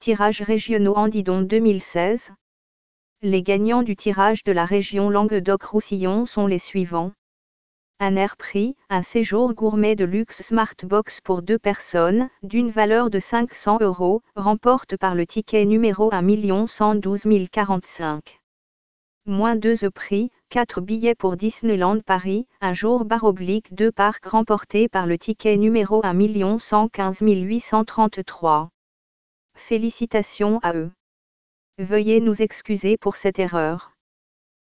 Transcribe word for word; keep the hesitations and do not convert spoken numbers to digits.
tirages régionaux Andidon deux mille seize. Les gagnants du tirage de la région Languedoc-Roussillon sont les suivants. Un Airprix, un séjour gourmet de luxe Smartbox pour deux personnes, d'une valeur de cinq cents euros, remporte par le ticket numéro un cent douze mille quarante-cinq. Moins deux prix, quatre billets pour Disneyland Paris, un jour barre oblique deux parcs remportés par le ticket numéro un cent quinze mille huit cent trente-trois. Félicitations à eux. Veuillez nous excuser pour cette erreur.